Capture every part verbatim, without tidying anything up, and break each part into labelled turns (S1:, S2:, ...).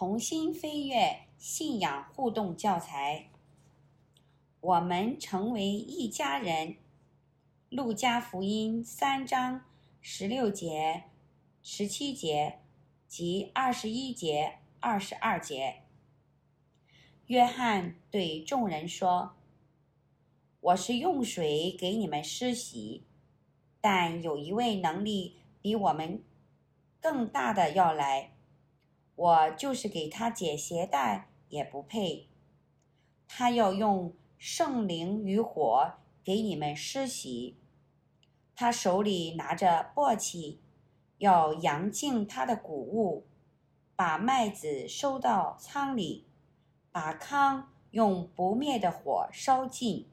S1: 同心飞跃信仰互动教材。我们成为一家人。路加福音三章十六节、十七节及二十一节、二十二节。约翰对众人说：我是用水给你们施洗，但有一位能力比我们更大的要来，我就是给他解鞋带也不配。他要用圣灵与火给你们施洗，他手里拿着簸箕，要扬净他的谷物，把麦子收到仓里，把糠用不灭的火烧尽。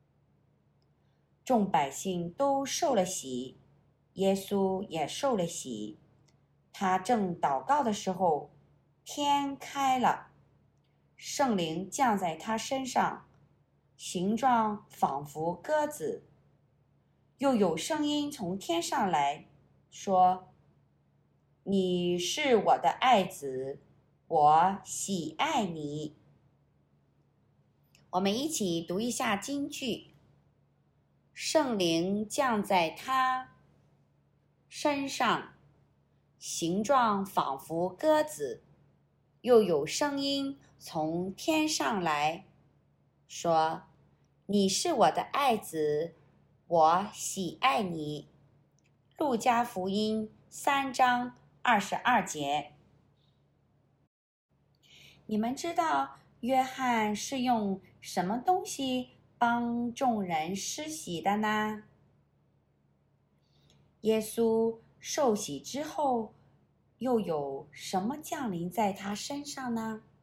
S1: 众百姓都受了洗，耶稣也受了洗。他正祷告的时候，天开了，圣灵降在他身上，形状仿佛鸽子。又有声音从天上来说：你是我的爱子，我喜爱你。我们一起读一下金句。圣灵降在他身上，形状仿佛鸽子。又有声音从天上来说：你是我的爱子，我喜爱你。路加福音三章二十二节。你们知道约翰是用什么东西帮众人施洗的呢？耶稣受洗之后，又有什么降临在他身上呢？